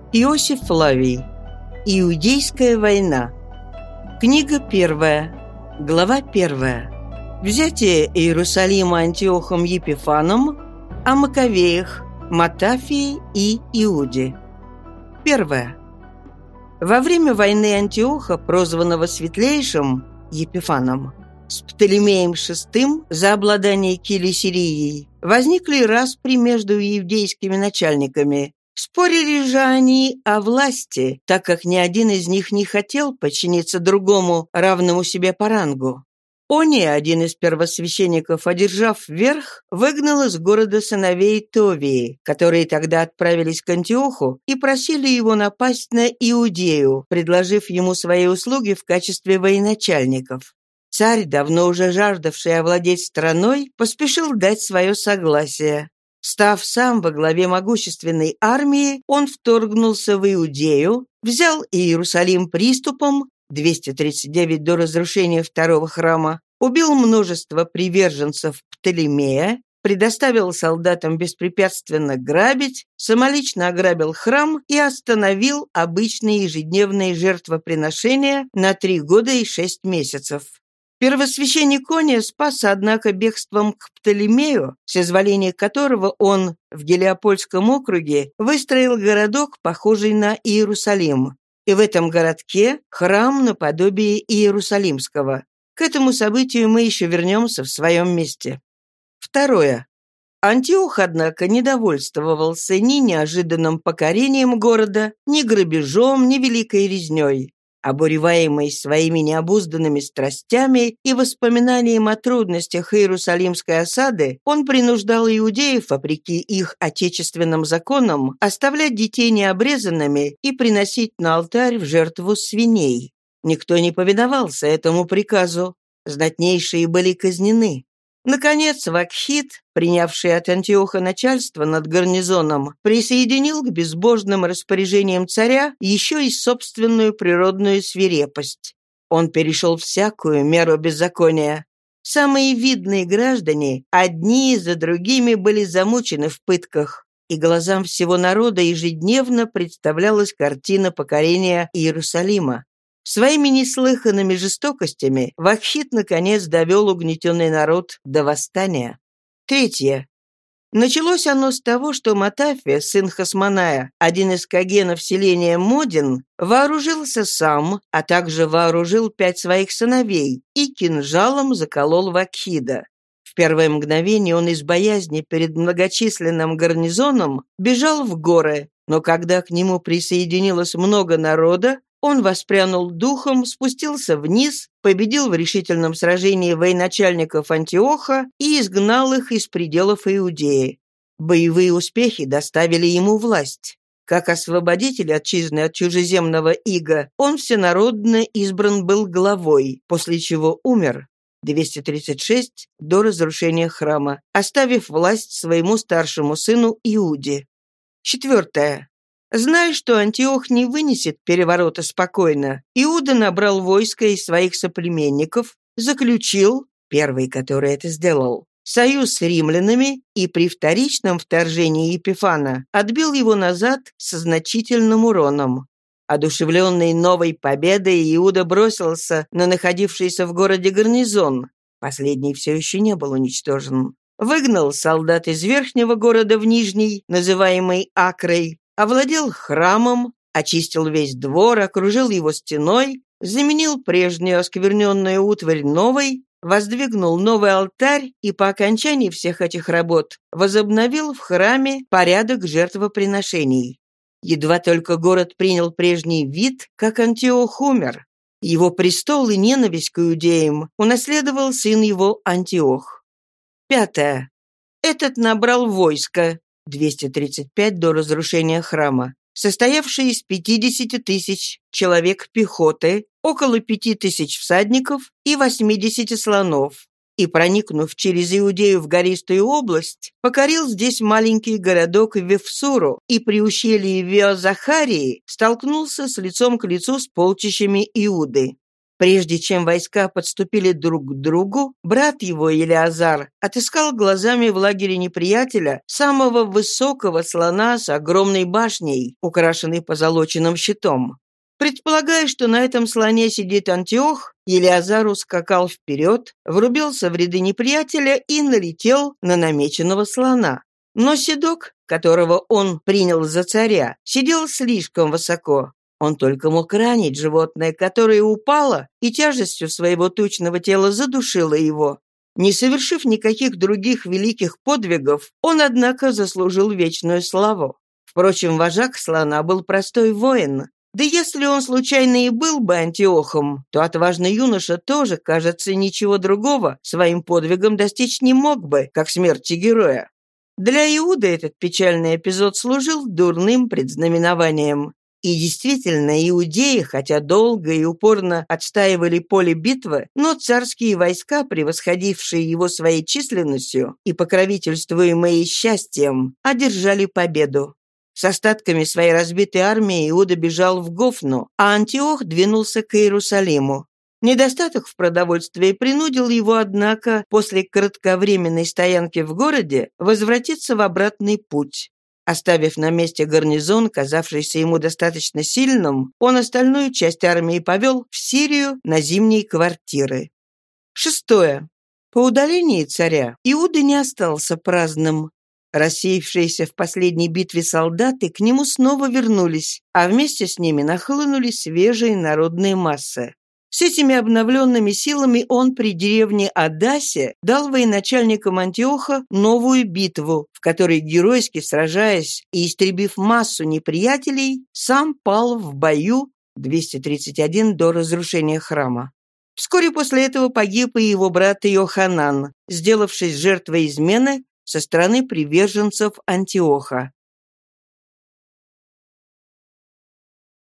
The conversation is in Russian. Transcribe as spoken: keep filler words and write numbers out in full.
Иосиф Флавий. Иудейская война. Книга первая. Глава первая. Взятие Иерусалима Антиохом Епифаном, о Маковеях, Матафии и Иуде. Первое. Во время войны Антиоха, прозванного Светлейшим Епифаном, с Птолемеем шестым за обладание Килий-Сирией, возникли распри между иудейскими начальниками. Спорили же они о власти, так как ни один из них не хотел подчиниться другому, равному себе по рангу. Ония, один из первосвященников, одержав верх, выгнал из города сыновей Товии, которые тогда отправились к Антиоху и просили его напасть на Иудею, предложив ему свои услуги в качестве военачальников. Царь, давно уже жаждавший овладеть страной, поспешил дать свое согласие. Став сам во главе могущественной армии, он вторгнулся в Иудею, взял Иерусалим приступом, двести тридцать девять до разрушения второго храма, убил множество приверженцев Птолемея, предоставил солдатам беспрепятственно грабить, самолично ограбил храм и остановил обычные ежедневные жертвоприношения на три года и шесть месяцев. Первосвященник Ония спасся, однако, бегством к Птолемею, соизволения которого он в Гелиопольском округе выстроил городок, похожий на Иерусалим, и в этом городке храм наподобие Иерусалимского. К этому событию мы еще вернемся в своем месте. Второе. Антиох, однако, не довольствовался ни неожиданным покорением города, ни грабежом, ни великой резней. Обуреваемый своими необузданными страстями и воспоминанием о трудностях Иерусалимской осады, он принуждал иудеев, вопреки их отечественным законам, оставлять детей необрезанными и приносить на алтарь в жертву свиней. Никто не повиновался этому приказу. Знатнейшие были казнены. Наконец, Вакхит, принявший от Антиоха начальство над гарнизоном, присоединил к безбожным распоряжениям царя еще и собственную природную свирепость. Он перешел всякую меру беззакония. Самые видные граждане, одни за другими, были замучены в пытках, и глазам всего народа ежедневно представлялась картина покорения Иерусалима. Своими неслыханными жестокостями Вакхит, наконец, довел угнетенный народ до восстания. Третье. Началось оно с того, что Матафия, сын Хасмоная, один из кагенов селения Модин, вооружился сам, а также вооружил пять своих сыновей и кинжалом заколол Вакхида. В первое мгновение он из боязни перед многочисленным гарнизоном бежал в горы, но когда к нему присоединилось много народа, он воспрянул духом, спустился вниз, победил в решительном сражении военачальников Антиоха и изгнал их из пределов Иудеи. Боевые успехи доставили ему власть. Как освободитель отчизны от чужеземного ига, он всенародно избран был главой, после чего умер, двести тридцать шесть до разрушения храма, оставив власть своему старшему сыну Иуде. Четвертое. Зная, что Антиох не вынесет переворота спокойно, Иуда набрал войско из своих соплеменников, заключил, первый, который это сделал, союз с римлянами и при вторичном вторжении Епифана отбил его назад со значительным уроном. Одушевленный новой победой, Иуда бросился на находившийся в городе гарнизон. Последний все еще не был уничтожен. Выгнал солдат из верхнего города в нижний, называемый Акрой, овладел храмом, очистил весь двор, окружил его стеной, заменил прежнюю оскверненную утварь новой, воздвигнул новый алтарь и по окончании всех этих работ возобновил в храме порядок жертвоприношений. Едва только город принял прежний вид, как Антиох умер. Его престол и ненависть к иудеям унаследовал сын его Антиох. Пятое. Этот набрал войско, двести тридцать пять до разрушения храма, состоявший из пятидесяти тысяч человек пехоты, около пяти тысяч всадников и восьмидесяти слонов, и, проникнув через Иудею в гористую область, покорил здесь маленький городок Вифсуру и при ущелье Виозахарии столкнулся с лицом к лицу с полчищами Иуды. Прежде чем войска подступили друг к другу, брат его, Елеазар, отыскал глазами в лагере неприятеля самого высокого слона с огромной башней, украшенной позолоченным щитом. Предполагая, что на этом слоне сидит Антиох, Елеазар ускакал вперед, врубился в ряды неприятеля и налетел на намеченного слона. Но седок, которого он принял за царя, сидел слишком высоко. Он только мог ранить животное, которое упало и тяжестью своего тучного тела задушило его. Не совершив никаких других великих подвигов, он, однако, заслужил вечную славу. Впрочем, вожак слона был простой воин. Да если он случайно и был бы Антиохом, то отважный юноша тоже, кажется, ничего другого своим подвигом достичь не мог бы, как смерти героя. Для Иуды этот печальный эпизод служил дурным предзнаменованием. И действительно, иудеи, хотя долго и упорно отстаивали поле битвы, но царские войска, превосходившие его своей численностью и покровительствуемые счастьем, одержали победу. С остатками своей разбитой армии Иуда бежал в Гофну, а Антиох двинулся к Иерусалиму. Недостаток в продовольствии принудил его, однако, после кратковременной стоянки в городе возвратиться в обратный путь. Оставив на месте гарнизон, казавшийся ему достаточно сильным, он остальную часть армии повел в Сирию на зимние квартиры. Шестое. По удалении царя Иуда не остался праздным. Рассеявшиеся в последней битве солдаты к нему снова вернулись, а вместе с ними нахлынули свежие народные массы. С этими обновленными силами он при деревне Адасе дал военачальникам Антиоха новую битву, в которой, геройски сражаясь и истребив массу неприятелей, сам пал в бою двести тридцать один до разрушения храма. Вскоре после этого погиб и его брат Иоханан, сделавшись жертвой измены со стороны приверженцев Антиоха.